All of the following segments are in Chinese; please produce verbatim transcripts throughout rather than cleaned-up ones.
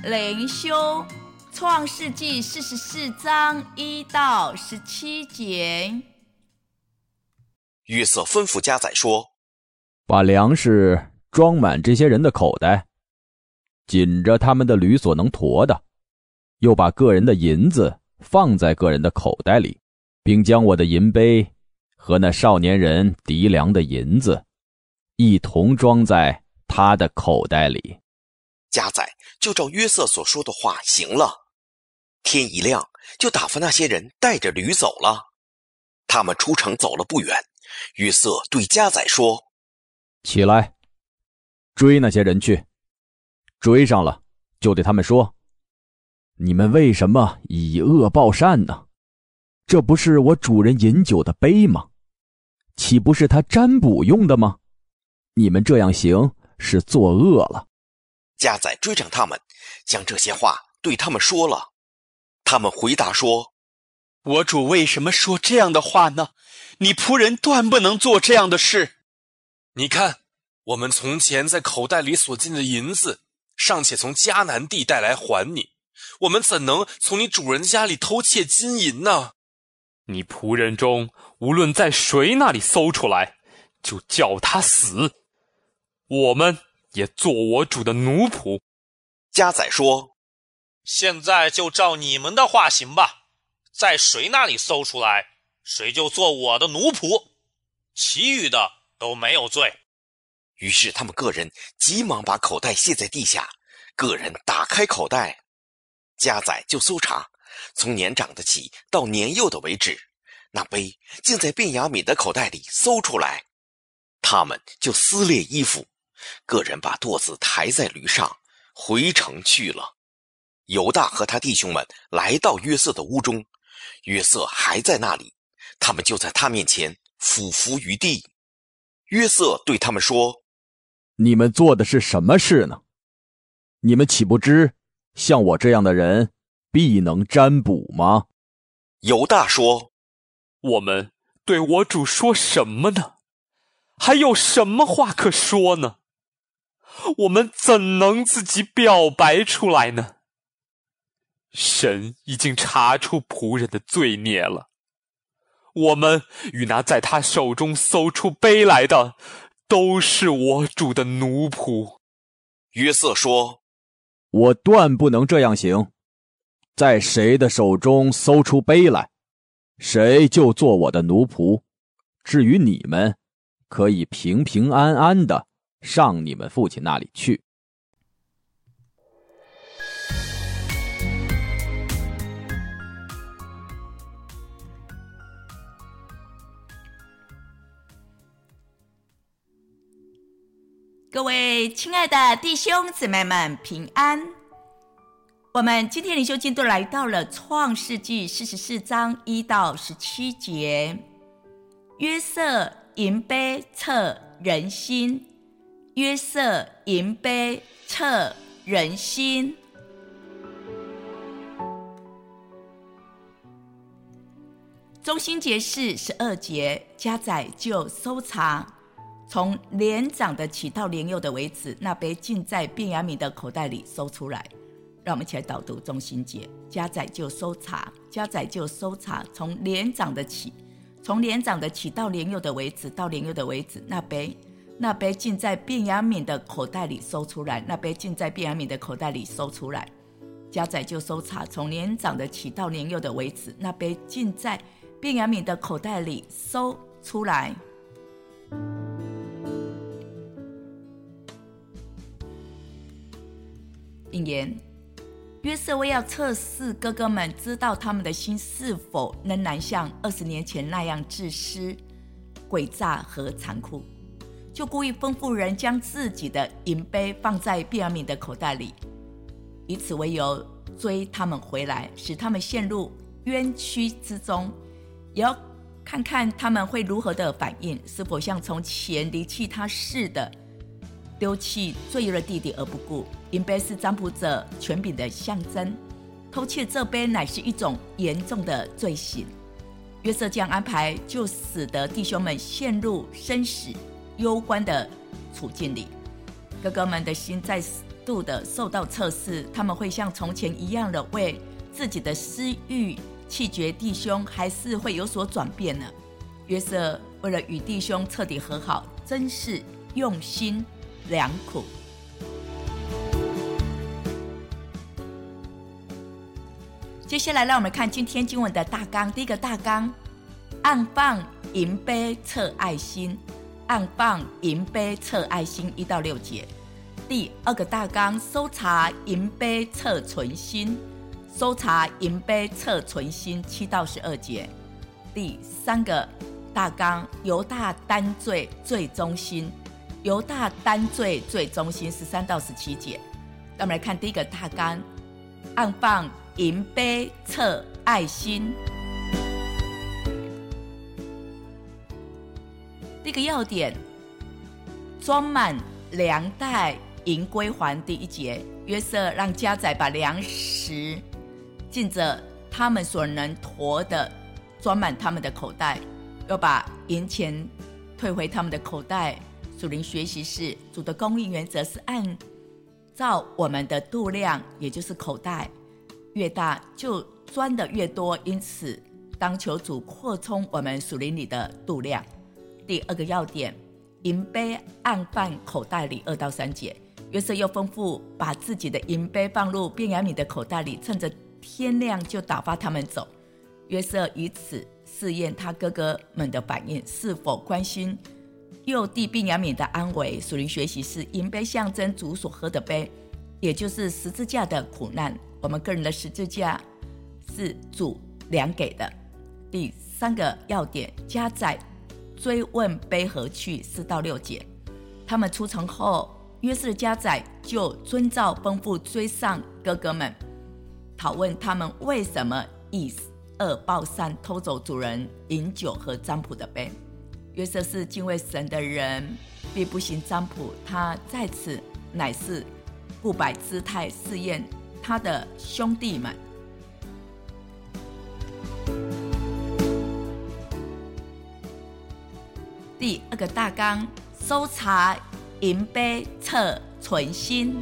灵修创世纪四十四章一到十七节。 约瑟吩咐家宰说， 把粮食装满这些人的口袋，紧着他们的驴所能驮的，又把个人的银子放在个人的口袋里，并将我的银杯和那少年人籴粮的银子一同装在他的口袋里。 家宰就照约瑟所说的话行了。天一亮，就打发那些人带着驴走了。他们出城走了不远，约瑟对家宰说， 起来，追那些人去。追上了，就对他们说，你们为什么以恶报善呢？这不是我主人饮酒的杯吗？岂不是他占卜用的吗？你们这样行，是作恶了。 家宰追上他们，将这些话对他们说了。他们回答说， 我主为什么说这样的话呢？你仆人断不能做这样的事。 你看，我们从前在口袋里所进的银子，尚且从迦南地带来还你，我们怎能从你主人家里偷窃金银呢？ 你仆人中无论在谁那里搜出来，就叫他死，我们也做我主的奴仆。 家宰说， 现在就照你们的话行吧，在谁那里搜出来，谁就做我的奴仆，其余的都没有罪。 于是他们个人急忙把口袋卸在地下，个人打开口袋，家宰就搜查，从年长的起到年幼的为止，那杯竟在便雅悯的口袋里搜出来。他们就撕裂衣服，个人把垛子抬在驴上，回城去了。犹大和他弟兄们来到约瑟的屋中，约瑟还在那里，他们就在他面前俯伏于地。约瑟对他们说， 你们做的是什么事呢？你们岂不知像我这样的人必能占卜吗？ 犹大说， 我们对我主说什么呢？还有什么话可说呢？我们怎能自己表白出来呢？神已经查出仆人的罪孽了，我们与那在他手中搜出杯来的，都是我主的奴仆。 约瑟说， 我断不能这样行，在谁的手中搜出杯来，谁就做我的奴仆。至于你们，可以平平安安的上你们父亲那里去。 各位亲爱的弟兄姊妹们平安。我们今天灵修进度来到了创世纪四十四章一到十七节。约瑟银杯测人心，约瑟银杯测人心。中心节是十二节，家宰就搜查，从年长的起到年幼的为止，那杯尽在便雅悯的口袋里搜出来。让我们一起来导读中心节。家宰就搜查，家宰就搜查，从年长的起，从年长的起到年幼的为止，到年幼的为止，那杯那杯尽在便雅悯的口袋里搜出来，那杯尽在便雅悯的口袋里搜出来。家宰就搜查，从年长的起到年幼的为止，那杯尽在便雅悯的口袋里搜出来。引言：约瑟为要测试哥哥们知道他们的心是否仍然像二十年前那样自私、诡诈和残酷，就故意吩咐人将自己的银杯放在便雅悯的口袋里，以此为由追他们回来，使他们陷入冤屈之中，也要看看他们会如何的反应，是否像从前离弃他似的丢弃罪恶的弟弟而不顾。银杯是占卜者权柄的象征，偷窃这杯乃是一种严重的罪行。约瑟这样安排，就使得弟兄们陷入生死攸关的处境里。哥哥们的心在度的受到测试，他们会像从前一样的为自己的私欲弃绝弟兄，还是会有所转变呢？约瑟为了与弟兄彻底和好，真是用心良苦。接下来让我们看今天经文的大纲。第一个大纲，按放银杯测爱心，按放银杯测爱心一到六节。第二个大纲，搜查银杯测存心，搜查银杯测存心七到十二节。第三个大纲，犹大担罪最忠心，犹大担罪最忠心十三到十七节。让我们来看第一个大纲，按放银杯测爱心。第一个要点，装满粮袋银归还。第一节，约瑟让家宰把粮食尽着他们所能驮的装满他们的口袋，又把银钱退回他们的口袋。属灵学习是主的供应原则是按照我们的度量，也就是口袋越大就装的越多，因此当求主扩充我们属灵里的度量。第二个要点，银杯按放口袋里二到三节。约瑟又吩咐把自己的银杯放入便雅悯的口袋里，趁着天亮就打发他们走。约瑟以此试验他哥哥们的反应，是否关心幼弟便雅悯的安危。属灵学习是银杯象征主所喝的杯，也就是十字架的苦难。我们个人的十字架是主量给的。第三个要点，家宰追问杯何去四到六节。他们出城后，约瑟的家宰就遵照吩咐追上哥哥们，讨问他们为什么以恶报善，偷走主人饮酒和占卜的杯。约瑟是敬畏神的人，必不行占卜，他在此乃是故摆姿态试验他的兄弟们。第二个大纲，搜查银杯测存心。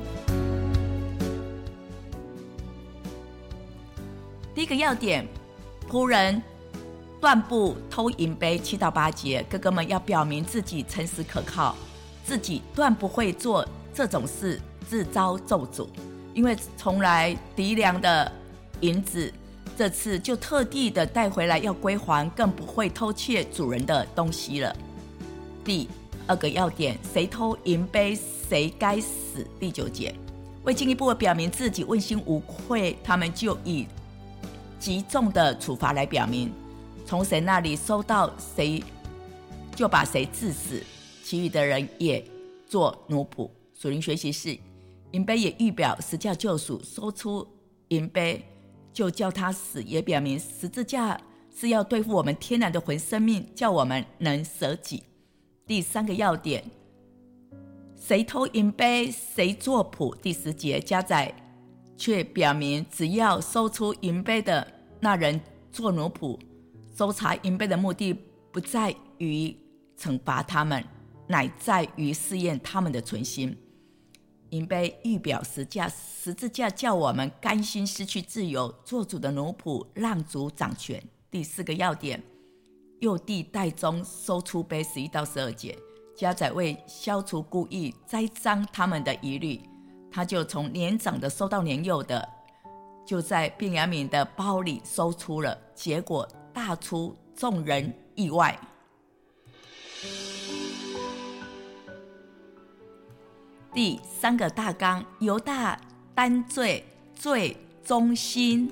第一个要点，仆人断不偷银杯七到八节。哥哥们要表明自己诚实可靠，自己断不会做这种事，自招咒诅。因为从来敌粮的银子，这次就特地的带回来要归还，更不会偷窃主人的东西了。第二个要点，谁偷银杯谁该死。第九节，为进一步表明自己问心无愧，他们就以极重的处罚来表明，从谁那里收到谁就把谁治死，其余的人也做奴仆。属灵学习是银杯也预表十架救赎，收出银杯就叫他死，也表明十字架是要对付我们天然的魂生命，叫我们能舍己。第三个要点，谁偷银杯谁做仆。第十节，家宰却表明只要搜出银杯的那人做奴仆。搜查银杯的目的不在于惩罚他们，乃在于试验他们的存心。银杯预表十架，十字架叫我们甘心失去自由，做主的奴仆，让主掌权。第四个要点，幼弟袋中搜出杯十一到十二节。家宰为消除故意栽赃他们的疑虑，他就从年长的收到年幼的，就在便雅悯的包里搜出了，结果大出众人意外。第三个大纲，犹大担罪最忠心。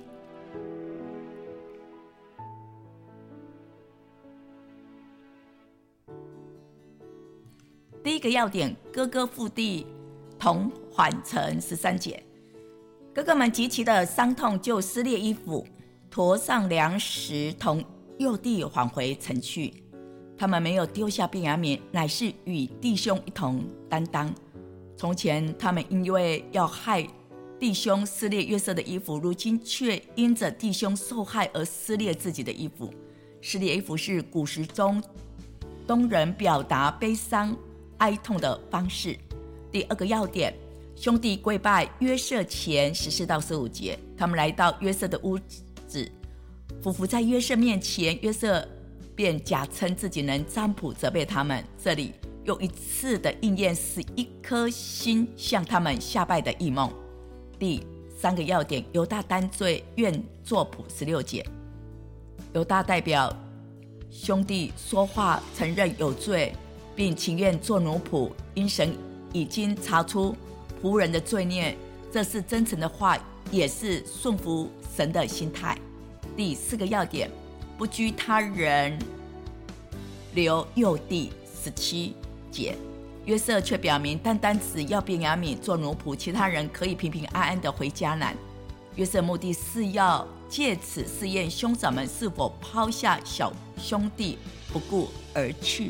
第一个要点，哥哥父弟同缓城十三节。哥哥们极其的伤痛，就撕裂衣服，驮上粮食，同幼弟返回城去。他们没有丢下便雅悯，乃是与弟兄一同担当。从前他们因为要害弟兄撕裂约瑟的衣服，如今却因着弟兄受害而撕裂自己的衣服。撕裂衣服是古时中东人表达悲伤哀痛的方式。第二个要点， 兄弟跪拜约瑟前十四到十五节，他们来到约瑟的屋子，俯伏在约瑟面前，约瑟便假称自己能占卜，责备他们。这里又一次的应验十一颗星向他们下拜的异梦。第三个要点，犹大担罪愿作卜，十六节，犹大代表兄弟说话承认有罪，并情愿做奴仆，因神已经查出仆人的罪孽，这是真诚的话，也是顺服神的心态。第四个要点，不居他人留幼弟，十七节，约瑟却表明单单只要便雅悯做奴仆，其他人可以平平安安的回迦南。约瑟目的是要借此试验兄长们是否抛下小兄弟不顾而去。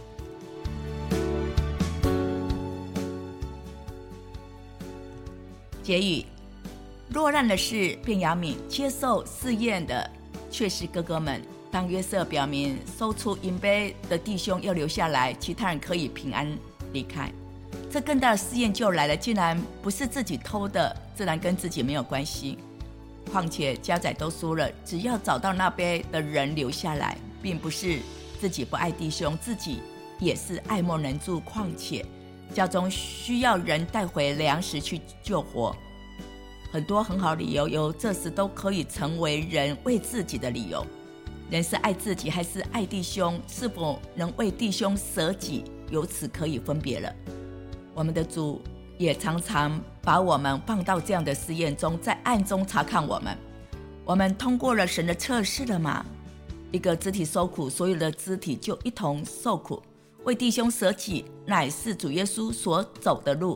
结语，落难的是便雅悯，接受试验的却是哥哥们。当约瑟表明收出银杯的弟兄要留下来，其他人可以平安离开，这更大的试验就来了，竟然不是自己偷的，自然跟自己没有关系。况且家宰都输了，只要找到那杯的人留下来，并不是自己不爱弟兄，自己也是爱莫能助。况且家中需要人带回粮食去救活，很多很好理由，由这时都可以成为人为自己的理由。人是爱自己还是爱弟兄，是否能为弟兄舍己，由此可以分别了。我们的主也常常把我们放到这样的试验中，在暗中查看我们。我们通过了神的测试了吗？一个肢体受苦，所有的肢体就一同受苦。为弟兄舍己，乃是主耶稣所走的路。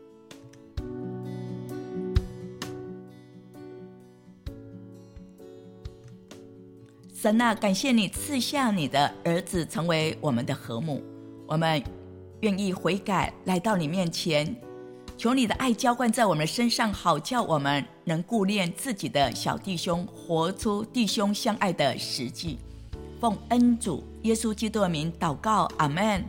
神啊，感谢你赐下你的儿子成为我们的和睦，我们愿意悔改来到你面前，求你的爱浇灌在我们的身上，好叫我们能顾念自己的小弟兄，活出弟兄相爱的实际。奉恩主耶稣基督的名祷告，阿们。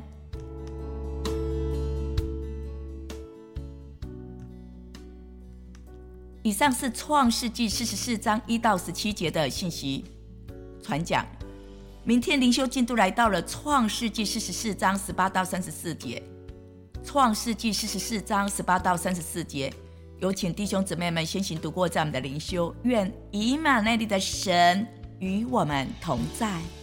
以上是创世纪四十四章一到十七节的信息传讲。明天灵修进度来到了创世纪四十四章十八到三十四节。创世纪四十四章十八到三十四节，有请弟兄姊妹们先行读过这样的灵修。愿以马内利的神与我们同在。